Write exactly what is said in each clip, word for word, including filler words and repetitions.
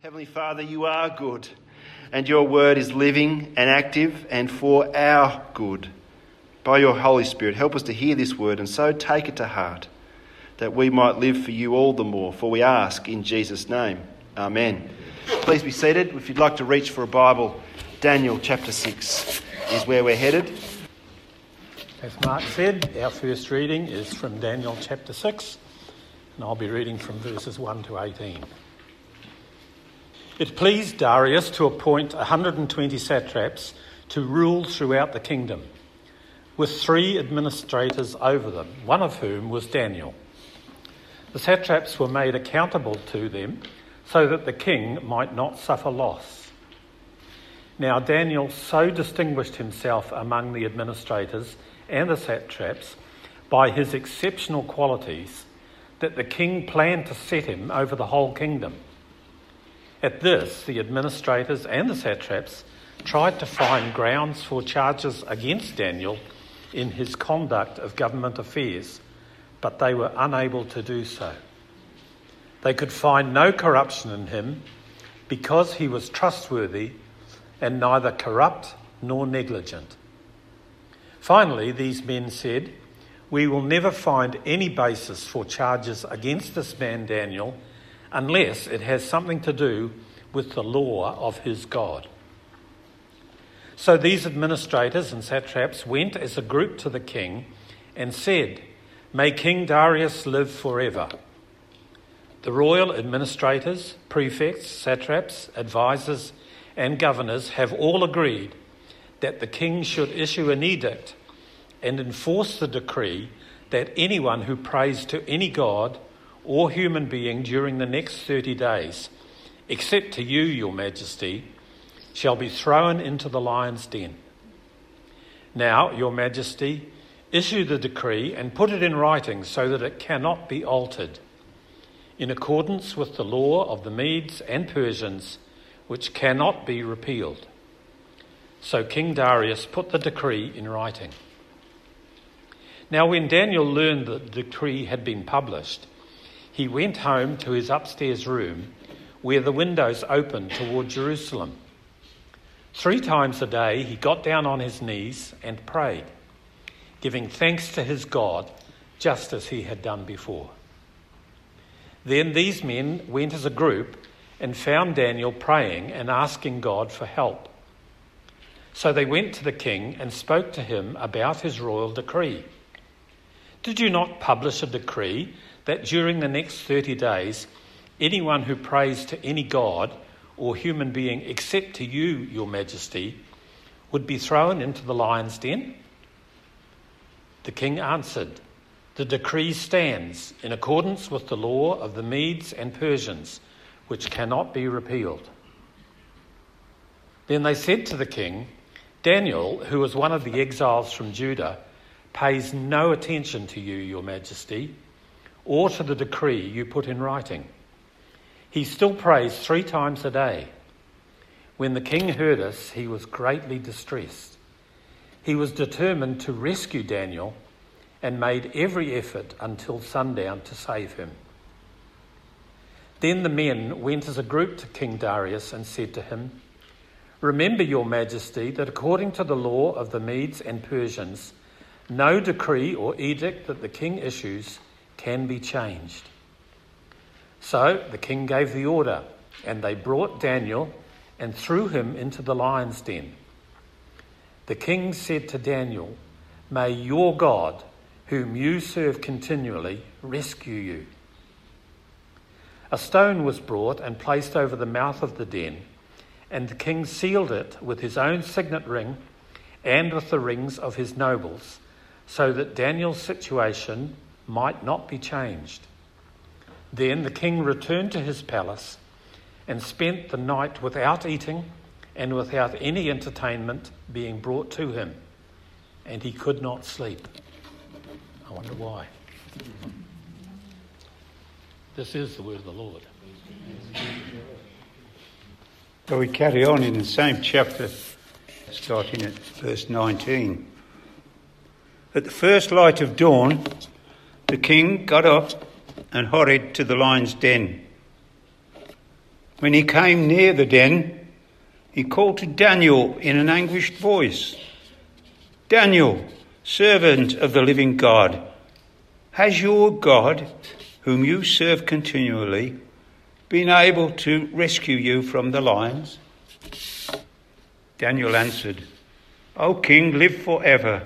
Heavenly Father, you are good, and your word is living and active and for our good. By your Holy Spirit, help us to hear this word and so take it to heart, that we might live for you all the more, for we ask in Jesus' name. Amen. Please be seated. If you'd like to reach for a Bible, Daniel chapter six is where we're headed. As Mark said, our first reading is from Daniel chapter six, and I'll be reading from verses one to eighteen. It pleased Darius to appoint one hundred twenty satraps to rule throughout the kingdom, with three administrators over them, one of whom was Daniel. The satraps were made accountable to them so that the king might not suffer loss. Now Daniel so distinguished himself among the administrators and the satraps by his exceptional qualities that the king planned to set him over the whole kingdom. At this, the administrators and the satraps tried to find grounds for charges against Daniel in his conduct of government affairs, but they were unable to do so. They could find no corruption in him because he was trustworthy and neither corrupt nor negligent. Finally, these men said, "We will never find any basis for charges against this man Daniel unless it has something to do with the law of his God." So these administrators and satraps went as a group to the king and said, "May King Darius live forever." The royal administrators, prefects, satraps, advisors, and governors have all agreed that the king should issue an edict and enforce the decree that anyone who prays to any god or human being during the next thirty days, except to you, your majesty, shall be thrown into the lion's den. Now, your majesty, issue the decree and put it in writing so that it cannot be altered, in accordance with the law of the Medes and Persians, which cannot be repealed. So King Darius put the decree in writing. Now, when Daniel learned that the decree had been published, he went home to his upstairs room where the windows opened toward Jerusalem. Three times a day he got down on his knees and prayed, giving thanks to his God just as he had done before. Then these men went as a group and found Daniel praying and asking God for help. So they went to the king and spoke to him about his royal decree. "Did you not publish a decree that during the next thirty days, anyone who prays to any god or human being except to you, your majesty, would be thrown into the lion's den?" The king answered, "The decree stands in accordance with the law of the Medes and Persians, which cannot be repealed." Then they said to the king, "Daniel, who was one of the exiles from Judah, pays no attention to you, your majesty, or to the decree you put in writing. He still prays three times a day." When the king heard this, he was greatly distressed. He was determined to rescue Daniel and made every effort until sundown to save him. Then the men went as a group to King Darius and said to him, "Remember, your majesty, that according to the law of the Medes and Persians, no decree or edict that the king issues can be changed." So the king gave the order, and they brought Daniel and threw him into the lion's den. The king said to Daniel, "May your God, whom you serve continually, rescue you." A stone was brought and placed over the mouth of the den, and the king sealed it with his own signet ring and with the rings of his nobles, so that Daniel's situation might not be changed. Then the king returned to his palace and spent the night without eating and without any entertainment being brought to him, and he could not sleep. I wonder why. This is the word of the Lord. So we carry on in the same chapter, starting at verse nineteen. At the first light of dawn, the king got up and hurried to the lion's den. When he came near the den, he called to Daniel in an anguished voice, "Daniel, servant of the living God, has your God, whom you serve continually, been able to rescue you from the lions?" Daniel answered, "O king, live forever.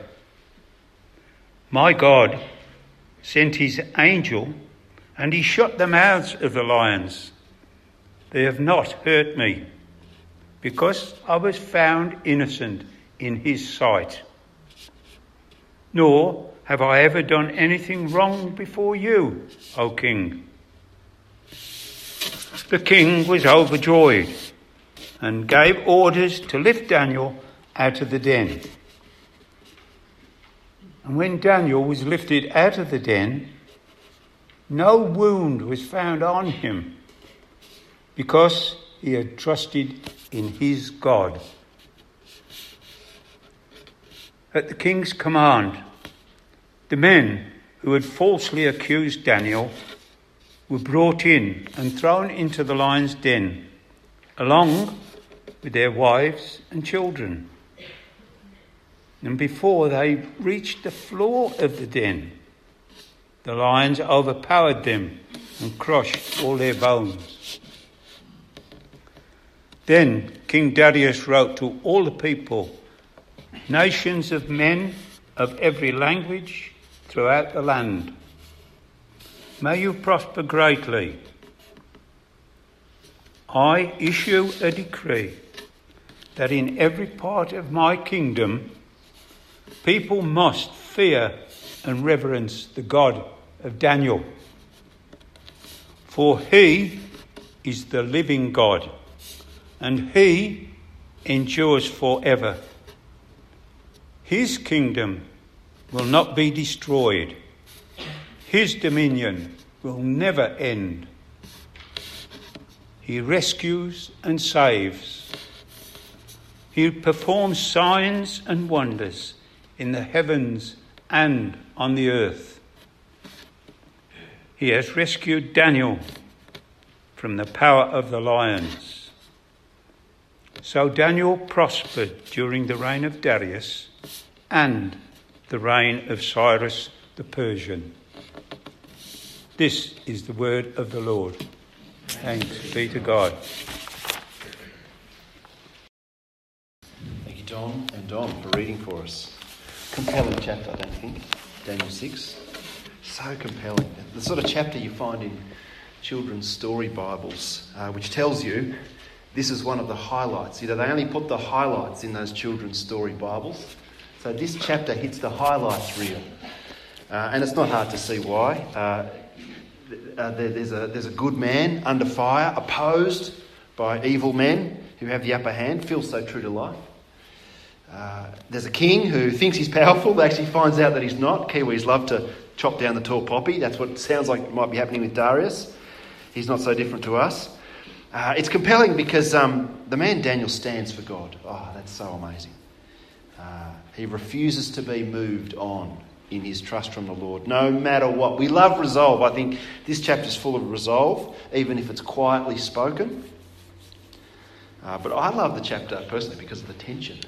My God sent his angel, and he shut the mouths of the lions. They have not hurt me, because I was found innocent in his sight. Nor have I ever done anything wrong before you, O king." The king was overjoyed and gave orders to lift Daniel out of the den. And when Daniel was lifted out of the den, no wound was found on him, because he had trusted in his God. At the king's command, the men who had falsely accused Daniel were brought in and thrown into the lion's den, along with their wives and children. And before they reached the floor of the den, the lions overpowered them and crushed all their bones. Then King Darius wrote to all the people, nations of men of every language throughout the land, "May you prosper greatly. I issue a decree that in every part of my kingdom people must fear and reverence the God of Daniel. For he is the living God, and he endures forever. His kingdom will not be destroyed. His dominion will never end. He rescues and saves. He performs signs and wonders in the heavens and on the earth. He has rescued Daniel from the power of the lions." So Daniel prospered during the reign of Darius and the reign of Cyrus the Persian. This is the word of the Lord. Thanks be to God. Thank you, Don and Don, for reading for us. Compelling chapter, I don't think. Daniel six. So compelling. The sort of chapter you find in children's story Bibles, uh, which tells you this is one of the highlights. You know, they only put the highlights in those children's story Bibles. So this chapter hits the highlights reel. Uh, and it's not hard to see why. Uh, uh, there, there's, a, there's a good man under fire, opposed by evil men who have the upper hand. Feels so true to life. Uh, there's a king who thinks he's powerful, but actually finds out that he's not. Kiwis love to chop down the tall poppy. That's what it sounds like might be happening with Darius. He's not so different to us. Uh, it's compelling because um, the man Daniel stands for God. Oh, that's so amazing. Uh, he refuses to be moved on in his trust from the Lord, no matter what. We love resolve. I think this chapter's full of resolve, even if it's quietly spoken. Uh, but I love the chapter personally because of the tension.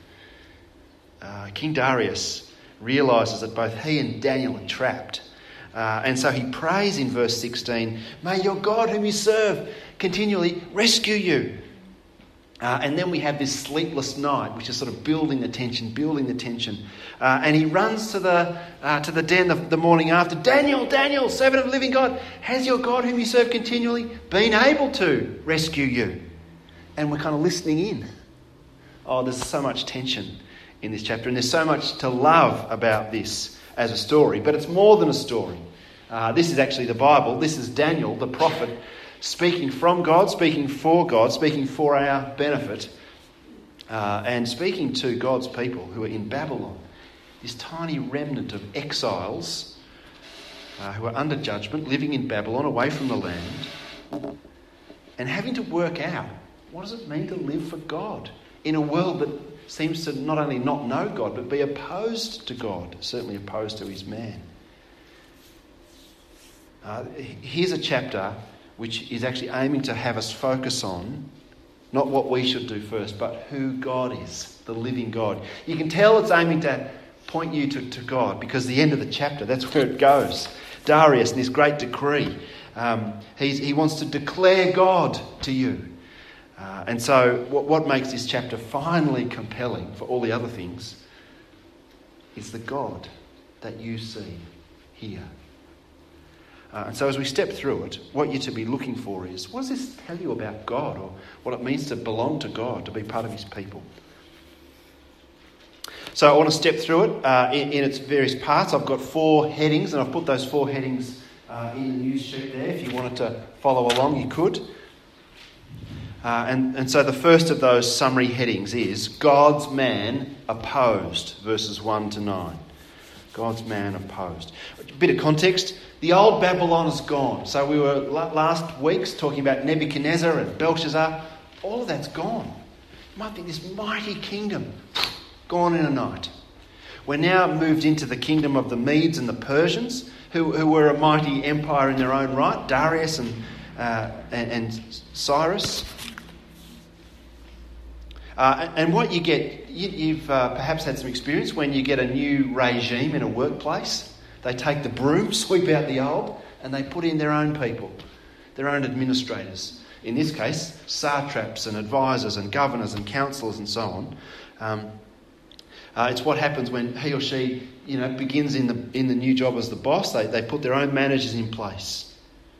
Uh, King Darius realises that both he and Daniel are trapped. Uh, and so he prays in verse sixteen, "May your God whom you serve continually rescue you." Uh, and then we have this sleepless night, which is sort of building the tension, building the tension. Uh, and he runs to the uh, to the den the, the morning after. "Daniel, Daniel, servant of the living God, has your God whom you serve continually been able to rescue you?" And we're kind of listening in. Oh, there's so much tension in this chapter, and there's so much to love about this as a story. But it's more than a story. Uh, this is actually the Bible. This is Daniel, the prophet, speaking from God, speaking for God, speaking for our benefit, uh, and speaking to God's people who are in Babylon. This tiny remnant of exiles uh, who are under judgment, living in Babylon, away from the land, and having to work out, what does it mean to live for God in a world that seems to not only not know God, but be opposed to God, certainly opposed to his man. Uh, here's a chapter which is actually aiming to have us focus on not what we should do first, but who God is, the living God. You can tell it's aiming to point you to, to God, because the end of the chapter, that's where it goes. Darius, in this great decree, um, he's, he wants to declare God to you. Uh, and so what, what makes this chapter finally compelling for all the other things is the God that you see here. Uh, and so as we step through it, what you're to be looking for is, what does this tell you about God, or what it means to belong to God, to be part of his people? So I want to step through it uh, in, in its various parts. I've got four headings, and I've put those four headings uh, in the news sheet there. If you wanted to follow along, you could. Uh, and, and so the first of those summary headings is God's man opposed, verses one to nine. God's man opposed. A bit of context. The old Babylon is gone. So we were last weeks talking about Nebuchadnezzar and Belshazzar. All of that's gone. You might think this mighty kingdom, gone in a night. We're now moved into the kingdom of the Medes and the Persians, who, who were a mighty empire in their own right, Darius and, uh, and, and Cyrus. Uh, and what you get, you, you've uh, perhaps had some experience when you get a new regime in a workplace. They take the broom, sweep out the old, and they put in their own people, their own administrators. In this case, satraps and advisors and governors and councillors and so on. Um, uh, it's what happens when he or she, you know, begins in the in the new job as the boss. They they put their own managers in place,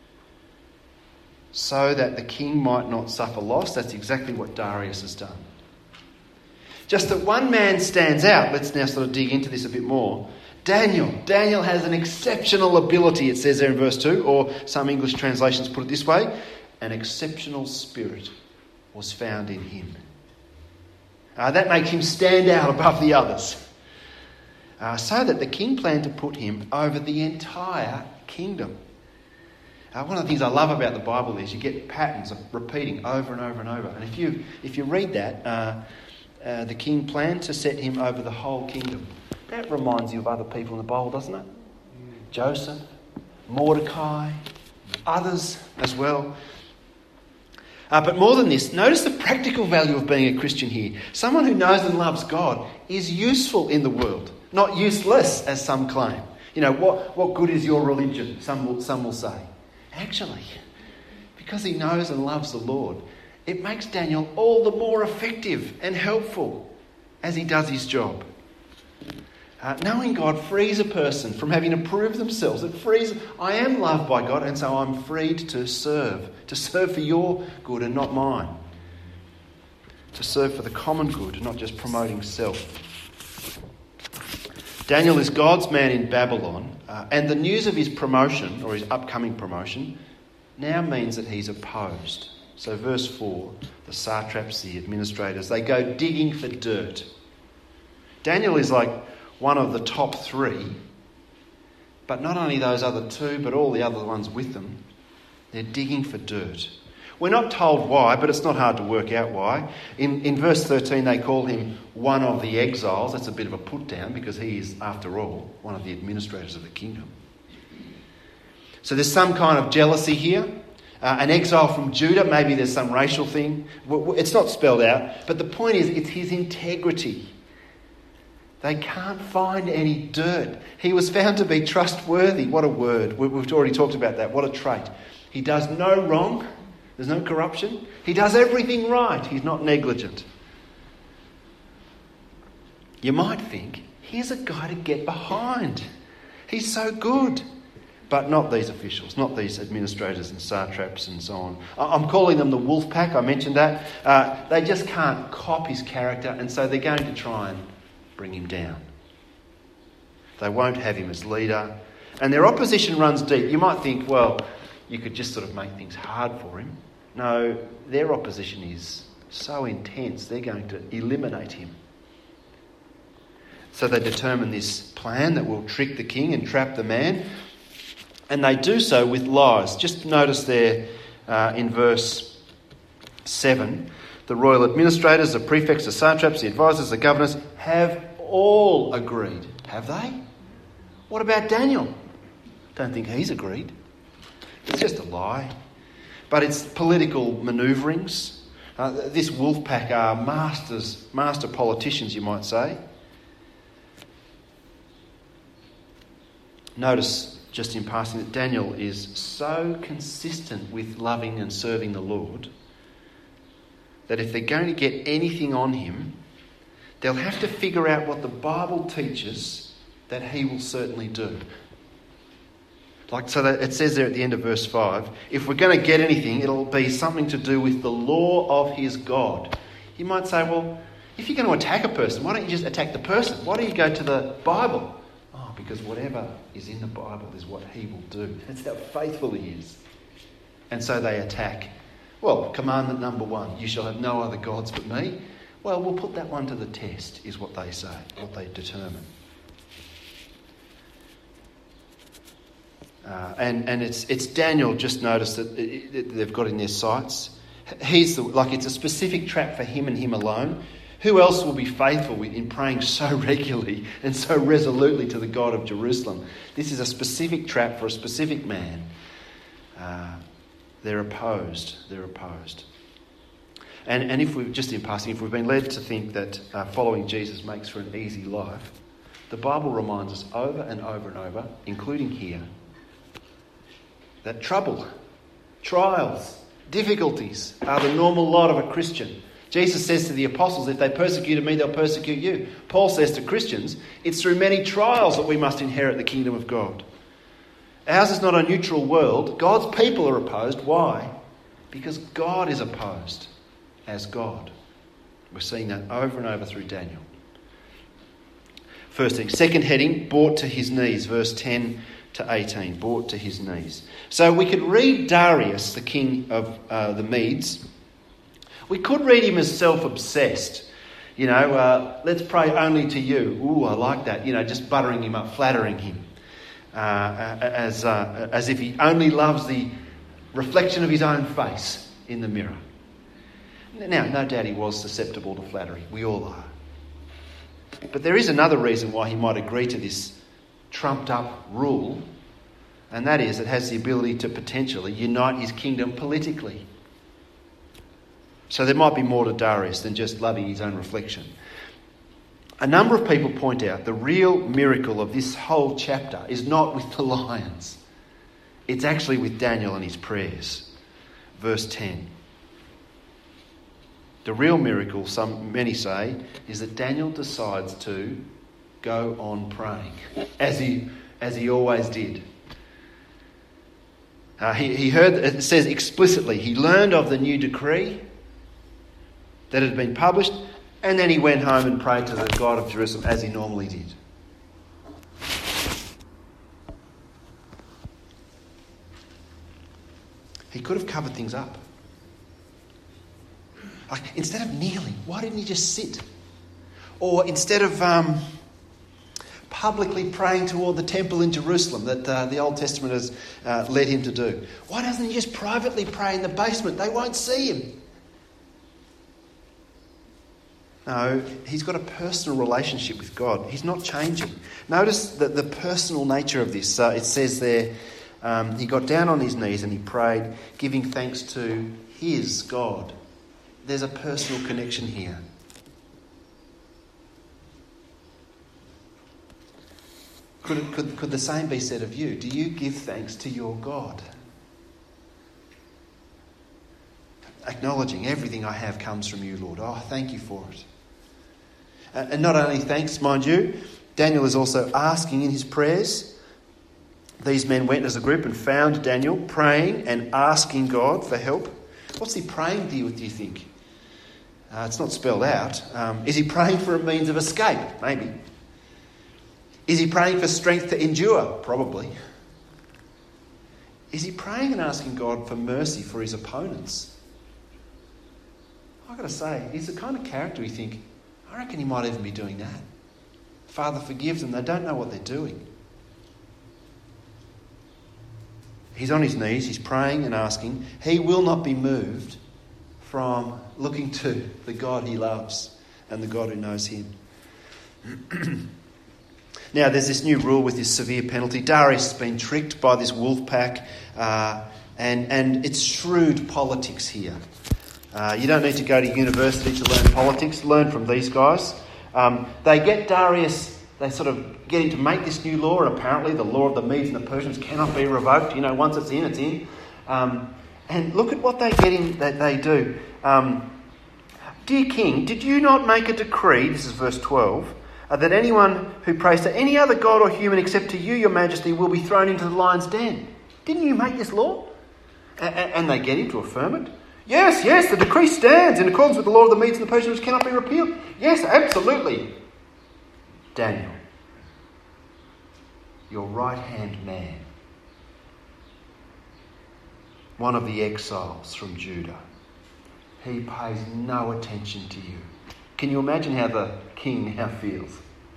so that the king might not suffer loss. That's exactly what Darius has done. Just that one man stands out. Let's now sort of dig into this a bit more. Daniel. Daniel has an exceptional ability, it says there in verse two, or some English translations put it this way: an exceptional spirit was found in him. Uh, that makes him stand out above the others. Uh, so that the king planned to put him over the entire kingdom. Uh, one of the things I love about the Bible is you get patterns of repeating over and over and over. And if you if you read that, uh, uh, the king planned to set him over the whole kingdom. That reminds you of other people in the Bible, doesn't it? Joseph, Mordecai, others as well. Uh, but more than this, notice the practical value of being a Christian here. Someone who knows and loves God is useful in the world, not useless, as some claim. You know, what, what good is your religion? Some will, some will say. Actually, because he knows and loves the Lord, it makes Daniel all the more effective and helpful as he does his job. Uh, knowing God frees a person from having to prove themselves. It frees, I am loved by God, and so I'm freed to serve. To serve for your good and not mine. To serve for the common good and not just promoting self. Daniel is God's man in Babylon, uh, and the news of his promotion, or his upcoming promotion, now means that he's opposed. So verse four, the satraps, the administrators, they go digging for dirt. Daniel is like one of the top three, but not only those other two, but all the other ones with them, they're digging for dirt. We're not told why, but it's not hard to work out why. In, in verse thirteen, they call him one of the exiles. That's a bit of a put down because he is, after all, one of the administrators of the kingdom. So there's some kind of jealousy here. Uh, an exile from Judah, maybe there's some racial thing. It's not spelled out, but the point is it's his integrity. They can't find any dirt. He was found to be trustworthy. What a word. We've already talked about that. What a trait. He does no wrong. There's no corruption. He does everything right. He's not negligent. You might think, here's a guy to get behind. He's so good. But not these officials, not these administrators and satraps and so on. I'm calling them the wolf pack. I mentioned that. Uh, they just can't cop his character, and so they're going to try and bring him down. They won't have him as leader. And their opposition runs deep. You might think, well, you could just sort of make things hard for him. No, their opposition is so intense, they're going to eliminate him. So they determine this plan that will trick the king and trap the man. And they do so with lies. Just notice there uh, in verse seven, the royal administrators, the prefects, the satraps, the advisors, the governors have all agreed. Have they? What about Daniel? Don't think he's agreed. It's just a lie. but it's political manoeuvrings. Uh, this wolf pack are masters, master politicians, you might say. Notice, just in passing, that Daniel is so consistent with loving and serving the Lord that if they're going to get anything on him, they'll have to figure out what the Bible teaches that he will certainly do. Like, so that it says there at the end of verse five, if we're going to get anything, it'll be something to do with the law of his God. You might say, well, if you're going to attack a person, why don't you just attack the person? Why don't you go to the Bible? Oh, because whatever is in the Bible is what he will do. That's how faithful he is. And so they attack. Well, commandment number one, you shall have no other gods but me. Well, we'll put that one to the test, is what they say, what they determine. Uh, and and it's it's Daniel, just notice that it, it, they've got in their sights. He's the, like it's a specific trap for him and him alone. Who else will be faithful in praying so regularly and so resolutely to the God of Jerusalem? This is a specific trap for a specific man. Uh, they're opposed. They're opposed. And and if we've, just in passing, if we've been led to think that uh, following Jesus makes for an easy life, the Bible reminds us over and over and over, including here, that trouble, trials, difficulties are the normal lot of a Christian. Jesus says to the apostles, if they persecuted me, they'll persecute you. Paul says to Christians, it's through many trials that we must inherit the kingdom of God. Ours is not a neutral world. God's people are opposed. Why? Because God is opposed as God. We're seeing that over and over through Daniel. First thing. Second heading, brought to his knees, verse ten to eighteen, brought to his knees. So we could read Darius, the king of uh, the Medes. We could read him as self-obsessed. You know, uh, let's pray only to you. Ooh, I like that. You know, just buttering him up, flattering him. Uh, as uh, as if he only loves the reflection of his own face in the mirror. Now, no doubt he was susceptible to flattery. We all are. But there is another reason why he might agree to this trumped-up rule, and that is it has the ability to potentially unite his kingdom politically. So there might be more to Darius than just loving his own reflection. A number of people point out the real miracle of this whole chapter is not with the lions. It's actually with Daniel and his prayers. Verse ten. The real miracle, some many say, is that Daniel decides to go on praying, as he as he always did. Uh, he, he heard, it says explicitly, he learned of the new decree that had been published, and then he went home and prayed to the God of Jerusalem as he normally did. He could have covered things up. Like, instead of kneeling, why didn't he just sit? Or instead of um, publicly praying toward the temple in Jerusalem that uh, the Old Testament has uh, led him to do, why doesn't he just privately pray in the basement? They won't see him. No, he's got a personal relationship with God. He's not changing. Notice that the personal nature of this. Uh, it says there, um, he got down on his knees and he prayed, giving thanks to his God. There's a personal connection here. Could, it, could, could the same be said of you? Do you give thanks to your God? Acknowledging everything I have comes from you, Lord. Oh, thank you for it. And not only thanks, mind you, Daniel is also asking in his prayers. These men went as a group and found Daniel praying and asking God for help. What's he praying, do you, do you think? Uh, it's not spelled out. Um, is he praying for a means of escape? Maybe. Is he praying for strength to endure? Probably. Is he praying and asking God for mercy for his opponents? I've got to say, he's the kind of character you think, I reckon he might even be doing that. Father, forgive them. They don't know what they're doing. He's on his knees. He's praying and asking. He will not be moved from looking to the God he loves and the God who knows him. Now, there's this new rule with this severe penalty. Darius has been tricked by this wolf pack, uh, and, and it's shrewd politics here. Uh, you don't need to go to university to learn politics. Learn from these guys. Um, they get Darius, they sort of get him to make this new law, and apparently the law of the Medes and the Persians cannot be revoked. You know, once it's in, it's in. Um, and look at what they get in, that they do. Um, Dear King, did you not make a decree, this is verse twelve, uh, that anyone who prays to any other god or human except to you, your majesty, will be thrown into the lion's den? Didn't you make this law? A- a- and they get him to affirm it. Yes, yes, the decree stands in accordance with the law of the Medes and the Persians, which cannot be repealed. Yes, absolutely. Daniel, your right-hand man, one of the exiles from Judah, he pays no attention to you. Can you imagine how the king now feels?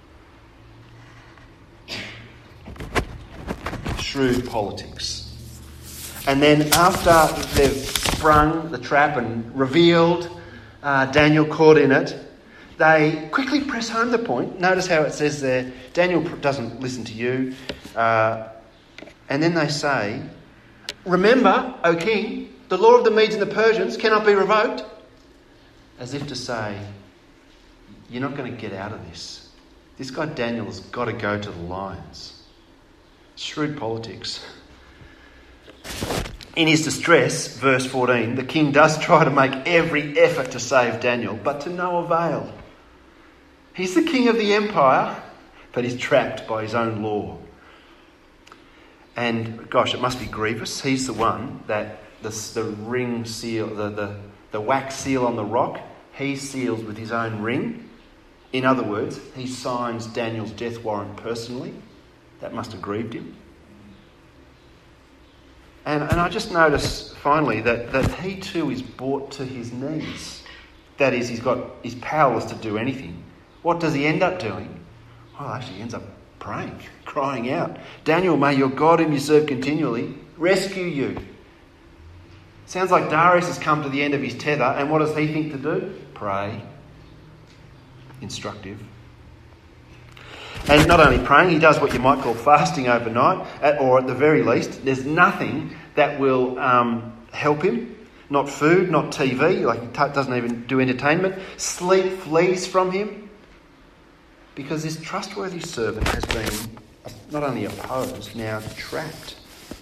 Shrewd politics. And then after they've sprung the trap and revealed uh, Daniel caught in it, they quickly press home the point. Notice how it says there, Daniel doesn't listen to you. Uh, and then they say, remember, O king, the law of the Medes and the Persians cannot be revoked. As if to say, you're not going to get out of this. This guy Daniel has got to go to the lions. Shrewd politics. In his distress, verse fourteen, the king does try to make every effort to save Daniel, but to no avail. He's the king of the empire, but he's trapped by his own law. And gosh, it must be grievous. He's the one that the, the ring seal, the, the, the wax seal on the rock, he seals with his own ring. In other words, he signs Daniel's death warrant personally. That must have grieved him. And, and I just notice finally that, that he too is brought to his knees. That is, he's got he's powerless to do anything. What does he end up doing? Well, actually, he ends up praying, crying out, Daniel, may your God whom you serve continually rescue you. Sounds like Darius has come to the end of his tether, and what does he think to do? Pray. Instructive. And not only praying, he does what you might call fasting overnight, at, or at the very least, there's nothing that will um, help him. Not food, not T V, like he t- doesn't even do entertainment. Sleep flees from him because this trustworthy servant has been not only opposed, now trapped.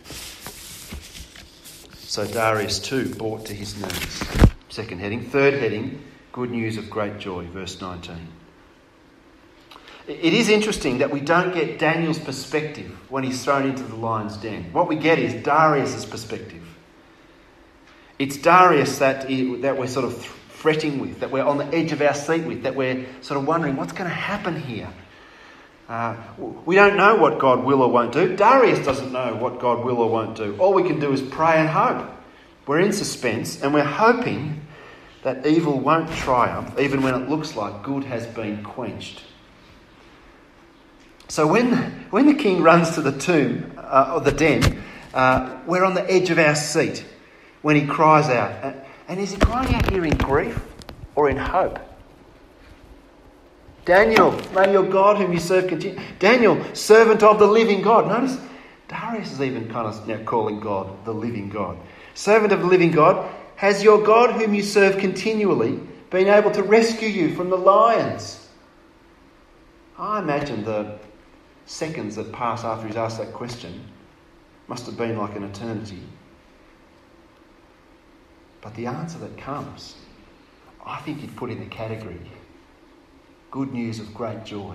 So Darius too brought to his knees. Second heading. Third heading, good news of great joy, verse nineteen. It is interesting that we don't get Daniel's perspective when he's thrown into the lion's den. What we get is Darius' perspective. It's Darius that, that we're sort of fretting with, that we're on the edge of our seat with, that we're sort of wondering what's going to happen here. Uh, we don't know what God will or won't do. Darius doesn't know what God will or won't do. All we can do is pray and hope. We're in suspense and we're hoping that evil won't triumph even when it looks like good has been quenched. So when, when the king runs to the tomb, uh, or the den, uh, we're on the edge of our seat when he cries out. And is he crying out here in grief or in hope? Daniel, may your God whom you serve continue. Daniel, servant of the living God. Notice Darius is even kind of now calling God the living God. Servant of the living God, has your God whom you serve continually been able to rescue you from the lions? I imagine the seconds that pass after he's asked that question must have been like an eternity. But the answer that comes, I think he'd put in the category, good news of great joy.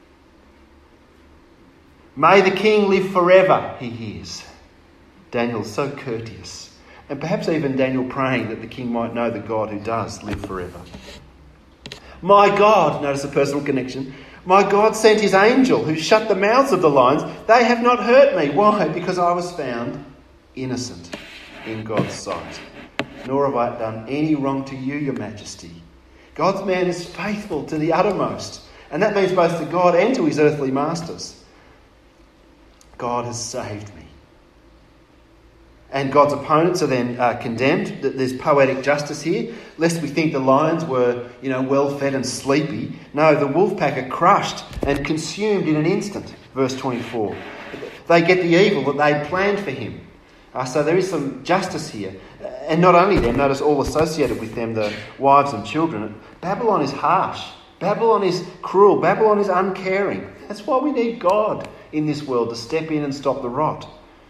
May the king live forever, he hears. Daniel's so courteous. And perhaps even Daniel praying that the king might know the God who does live forever. My God, notice the personal connection, my God sent his angel who shut the mouths of the lions. They have not hurt me. Why? Because I was found innocent in God's sight. Nor have I done any wrong to you, your majesty. God's man is faithful to the uttermost. And that means both to God and to his earthly masters. God has saved me. and God's opponents are then uh, condemned. There's poetic justice here, lest we think the lions were, you know, well-fed and sleepy. No, the wolf pack are crushed and consumed in an instant. Verse twenty-four. They get the evil that they'd planned for him. Uh, so there is some justice here. And not only them, notice all associated with them, the wives and children. Babylon is harsh. Babylon is cruel. Babylon is uncaring. That's why we need God in this world to step in and stop the rot.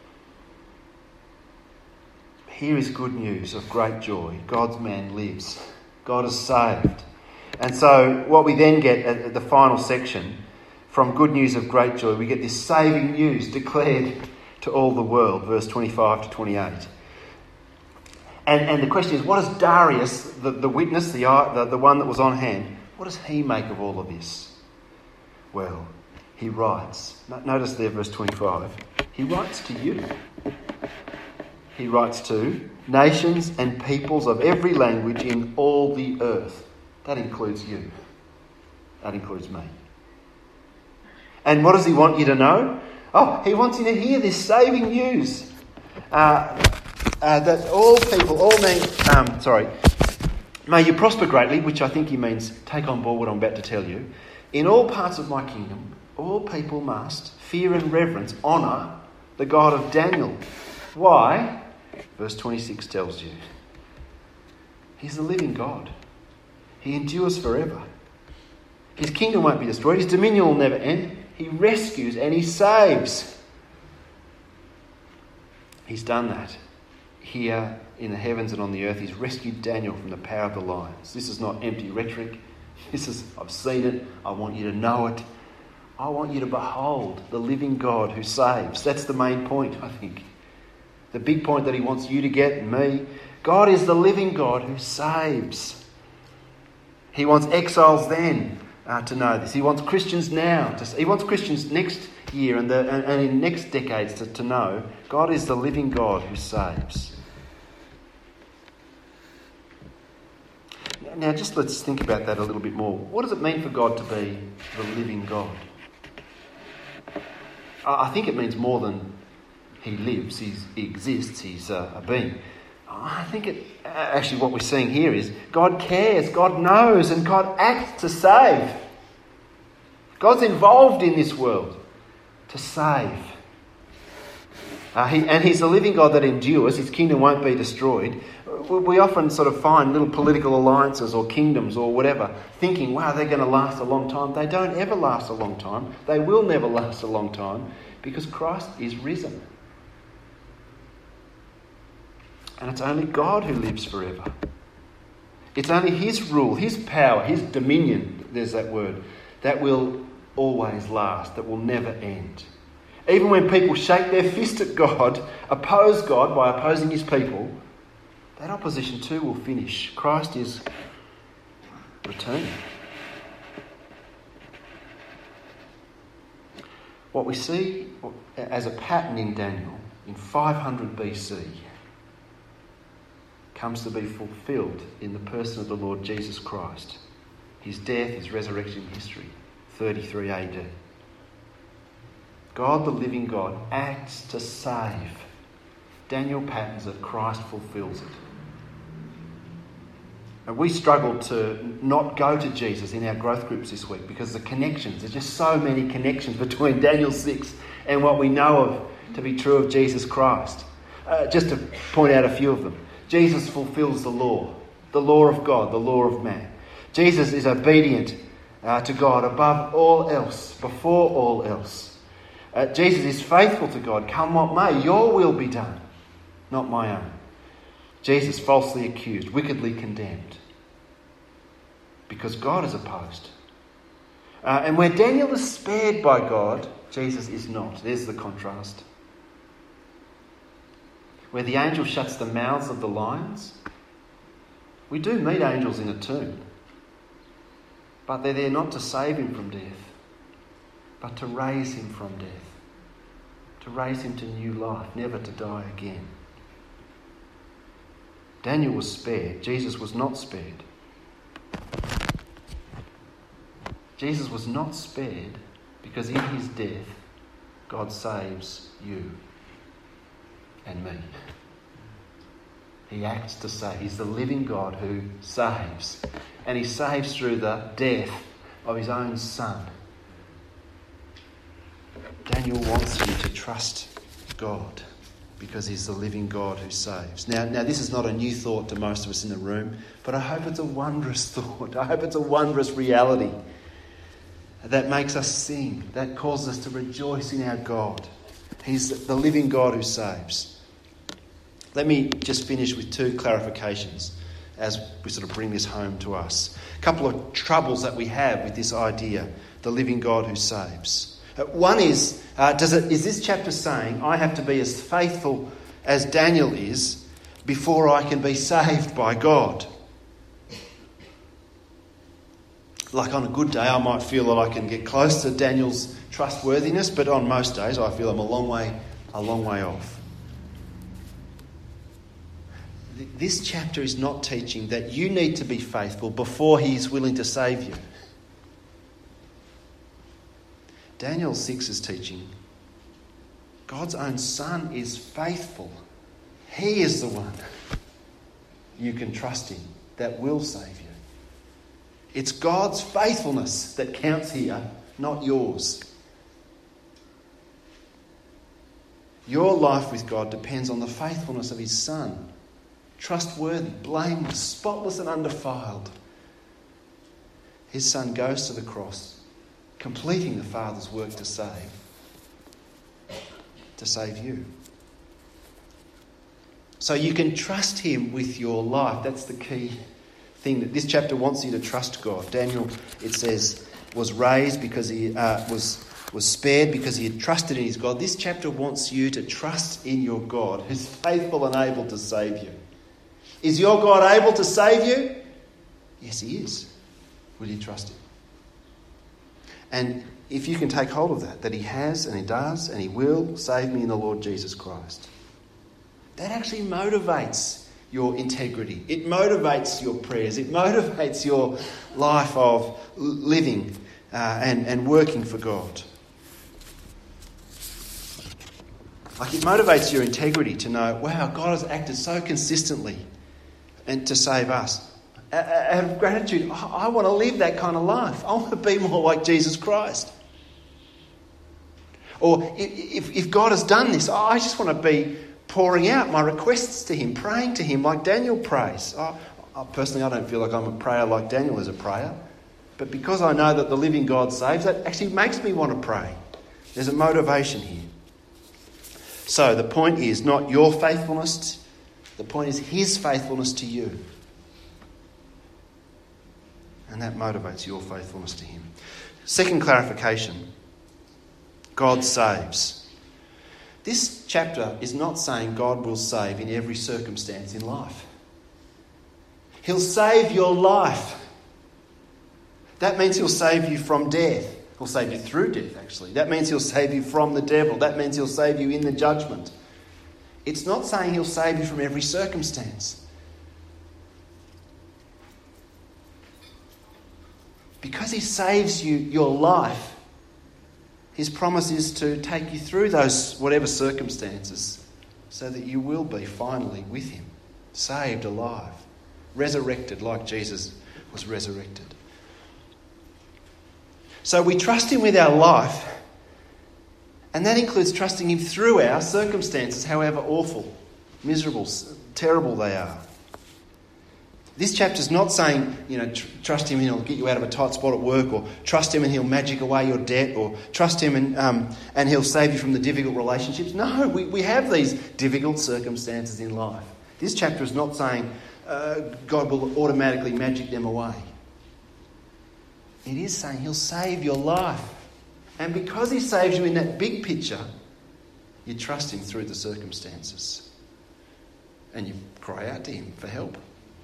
Here is good news of great joy. God's man lives. God is saved. And so what we then get at the final section, from good news of great joy, we get this saving news declared to all the world, verse twenty-five to twenty-eight. And, and the question is, what does Darius, the, the witness, the, the, the one that was on hand, what does he make of all of this? Well, he writes, notice there verse twenty-five, he writes to you. He writes to nations and peoples of every language in all the earth. That includes you. That includes me. And what does he want you to know? Oh, he wants you to hear this saving news. Uh, uh, that all people, all men, um, sorry, may you prosper greatly, which I think he means take on board what I'm about to tell you. In all parts of my kingdom, all people must fear and reverence, honour the God of Daniel. Why? Verse twenty-six tells you. He's the living God. He endures forever. His kingdom won't be destroyed. His dominion will never end. He rescues and he saves. He's done that. Here in the heavens and on the earth, he's rescued Daniel from the power of the lions. This is not empty rhetoric. This is, I've seen it. I want you to know it. I want you to behold the living God who saves. That's the main point, I think. The big point that he wants you to get, and me. God is the living God who saves. He wants exiles then uh, to know this. He wants Christians now. To, he wants Christians next year and, the, and, and in next decades to, to know God is the living God who saves. Now just let's think about that a little bit more. What does it mean for God to be the living God? I think it means more than he lives, he's, he exists, he's a, a being. I think it actually what we're seeing here is God cares, God knows, and God acts to save. God's involved in this world to save. Uh, he, and he's a living God that endures. His kingdom won't be destroyed. We often sort of find little political alliances or kingdoms or whatever, thinking, wow, they're going to last a long time. They don't ever last a long time. They will never last a long time because Christ is risen. And it's only God who lives forever. It's only his rule, his power, his dominion, there's that word, that will always last, that will never end. Even when people shake their fist at God, oppose God by opposing his people, that opposition too will finish. Christ is returning. What we see as a pattern in Daniel in five hundred B C comes to be fulfilled in the person of the Lord Jesus Christ. His death, his resurrection history, thirty-three A D. God, the living God, acts to save. Daniel patterns it, Christ fulfills it. And we struggled to not go to Jesus in our growth groups this week because the connections, there's just so many connections between Daniel six and what we know of to be true of Jesus Christ. Uh, just to point out a few of them. Jesus fulfills the law, the law of God, the law of man. Jesus is obedient uh, to God above all else, before all else. Uh, Jesus is faithful to God. Come what may, your will be done, not my own. Jesus falsely accused, wickedly condemned, because God is opposed. Uh, and where Daniel is spared by God, Jesus is not. There's the contrast. Where the angel shuts the mouths of the lions, we do meet angels in a tomb, but they're there not to save him from death, but to raise him from death, to raise him to new life, never to die again. Daniel was spared. Jesus was not spared. Jesus was not spared because in his death, God saves you and me. He acts to save. He's the living God who saves. And he saves through the death of his own son. Daniel wants you to trust God because he's the living God who saves. Now, now, this is not a new thought to most of us in the room, but I hope it's a wondrous thought. I hope it's a wondrous reality that makes us sing, that causes us to rejoice in our God. He's the living God who saves. Let me just finish with two clarifications as we sort of bring this home to us. A couple of troubles that we have with this idea, the living God who saves. Uh, one is, uh, does it, is this chapter saying I have to be as faithful as Daniel is before I can be saved by God? Like on a good day, I might feel that I can get close to Daniel's trustworthiness, but on most days, I feel I'm a long way, a long way off. This chapter is not teaching that you need to be faithful before he's willing to save you. Daniel six is teaching God's own Son is faithful. He is the one you can trust in that will save you. It's God's faithfulness that counts here, not yours. Your life with God depends on the faithfulness of his Son. Trustworthy, blameless, spotless and undefiled. His Son goes to the cross, completing the Father's work to save, to save you. So you can trust him with your life. That's the key thing that this chapter wants you to trust God. Daniel, it says, was raised because he uh, was was spared because he had trusted in his God. This chapter wants you to trust in your God, who's faithful and able to save you. Is your God able to save you? Yes, he is. Will you trust him? And if you can take hold of that, that he has and he does and he will save me in the Lord Jesus Christ, that actually motivates your integrity. It motivates your prayers. It motivates your life of living uh, and, and working for God. Like it motivates your integrity to know, wow, God has acted so consistently and to save us. Out of gratitude, I want to live that kind of life. I want to be more like Jesus Christ. Or if, if God has done this, I just want to be pouring out my requests to him, praying to him like Daniel prays. I, I, personally, I don't feel like I'm a prayer like Daniel is a prayer. But because I know that the living God saves, that actually makes me want to pray. There's a motivation here. So the point is not your faithfulness. The point is his faithfulness to you. And that motivates your faithfulness to him. Second clarification. God saves. This chapter is not saying God will save in every circumstance in life. He'll save your life. That means he'll save you from death. He'll save you through death, actually. That means he'll save you from the devil. That means he'll save you in the judgment. It's not saying he'll save you from every circumstance. Because he saves you your life, his promise is to take you through those whatever circumstances so that you will be finally with him, saved, alive, resurrected like Jesus was resurrected. So we trust him with our life, and that includes trusting him through our circumstances, however awful, miserable, terrible they are. This chapter is not saying, you know, tr- trust him and he'll get you out of a tight spot at work, or trust him and he'll magic away your debt, or trust him and um, and he'll save you from the difficult relationships. No, we, we have these difficult circumstances in life. This chapter is not saying uh, God will automatically magic them away. It is saying he'll save your life. And because he saves you in that big picture, you trust him through the circumstances. And you cry out to him for help.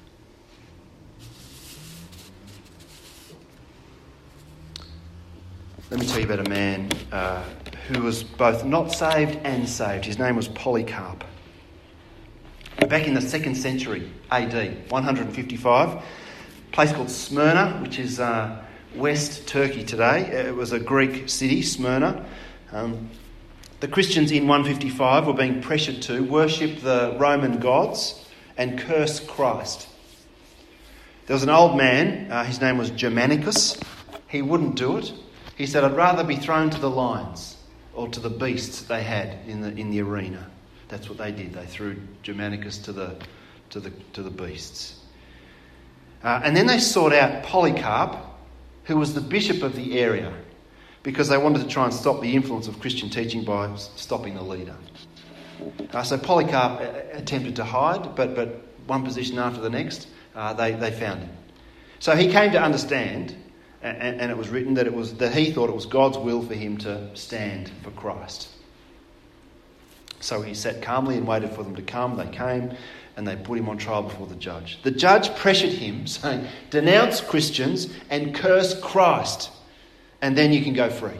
Let me tell you about a man uh, who was both not saved and saved. His name was Polycarp. Back in the second century A D, one fifty-five, a place called Smyrna, which is uh, West Turkey today. It was a Greek city, Smyrna. Um, the Christians in one fifty-five were being pressured to worship the Roman gods and curse Christ. There was an old man, uh, his name was Germanicus. He wouldn't do it. He said, I'd rather be thrown to the lions or to the beasts they had in the in the arena. That's what they did. They threw Germanicus to the to the to the beasts. Uh, and then they sought out Polycarp, who was the bishop of the area, because they wanted to try and stop the influence of Christian teaching by stopping the leader. Uh, so Polycarp attempted to hide, but but one position after the next, uh, they they found him. So he came to understand, and, and it was written that it was that he thought it was God's will for him to stand for Christ. So he sat calmly and waited for them to come. They came and they put him on trial before the judge. The judge pressured him, saying, denounce Christians and curse Christ, and then you can go free.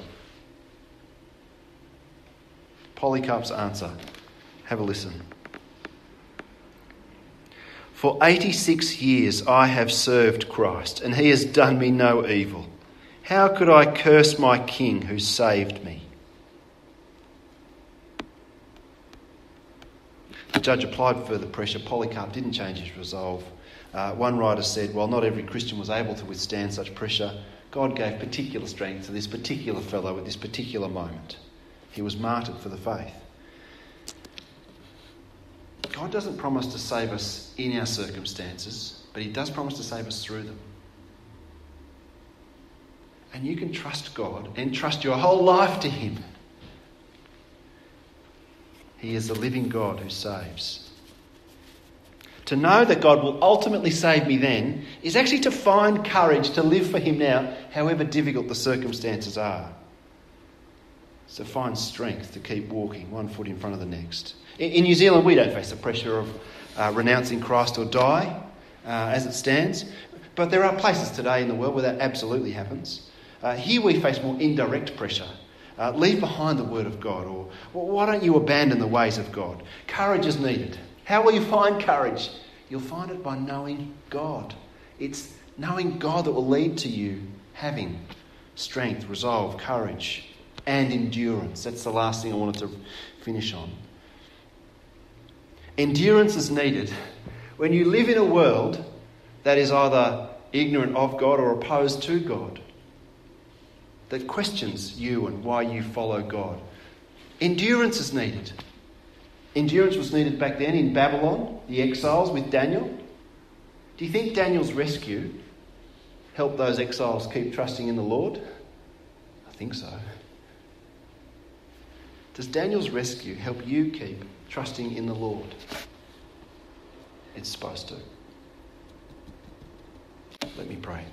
Polycarp's answer. Have a listen. For eighty-six years I have served Christ, and he has done me no evil. How could I curse my king who saved me? The judge applied further pressure. Polycarp didn't change his resolve. Uh, one writer said, while not every Christian was able to withstand such pressure, God gave particular strength to this particular fellow at this particular moment. He was martyred for the faith. God doesn't promise to save us in our circumstances, but he does promise to save us through them. And you can trust God and trust your whole life to him. He is the living God who saves. To know that God will ultimately save me then is actually to find courage to live for him now, however difficult the circumstances are. It's to find strength to keep walking one foot in front of the next. In, in New Zealand, we don't face the pressure of uh, renouncing Christ or die uh, as it stands. But there are places today in the world where that absolutely happens. Uh, here we face more indirect pressure. Uh, leave behind the word of God, or well, why don't you abandon the ways of God? Courage is needed. How will you find courage? You'll find it by knowing God. It's knowing God that will lead to you having strength, resolve, courage, and endurance. That's the last thing I wanted to finish on. Endurance is needed when you live in a world that is either ignorant of God or opposed to God, that questions you and why you follow God. Endurance is needed. Endurance was needed back then in Babylon, the exiles with Daniel. Do you think Daniel's rescue helped those exiles keep trusting in the Lord? I think so. Does Daniel's rescue help you keep trusting in the Lord? It's supposed to. Let me pray.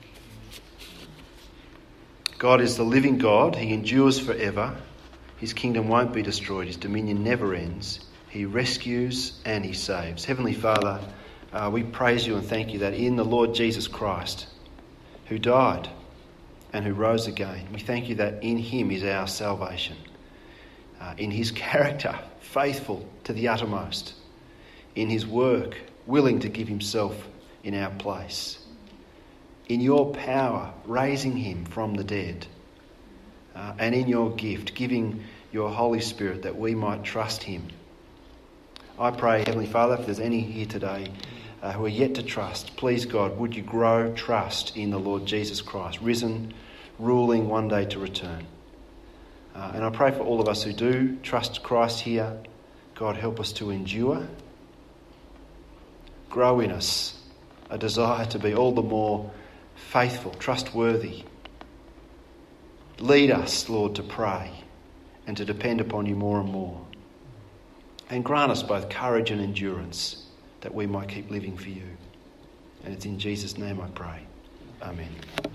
God is the living God. He endures forever. His kingdom won't be destroyed. His dominion never ends. He rescues and he saves. Heavenly Father, uh, we praise you and thank you that in the Lord Jesus Christ, who died and who rose again, we thank you that in him is our salvation. Uh, in his character, faithful to the uttermost. In his work, willing to give himself in our place. In your power, raising him from the dead. Uh, and in your gift, giving your Holy Spirit that we might trust him. I pray, Heavenly Father, if there's any here today uh, who are yet to trust, please God, would you grow trust in the Lord Jesus Christ, risen, ruling one day to return. Uh, and I pray for all of us who do trust Christ here. God, help us to endure. Grow in us a desire to be all the more faithful, trustworthy. Lead us, Lord, to pray and to depend upon you more and more. And grant us both courage and endurance that we might keep living for you. And it's in Jesus' name I pray. Amen.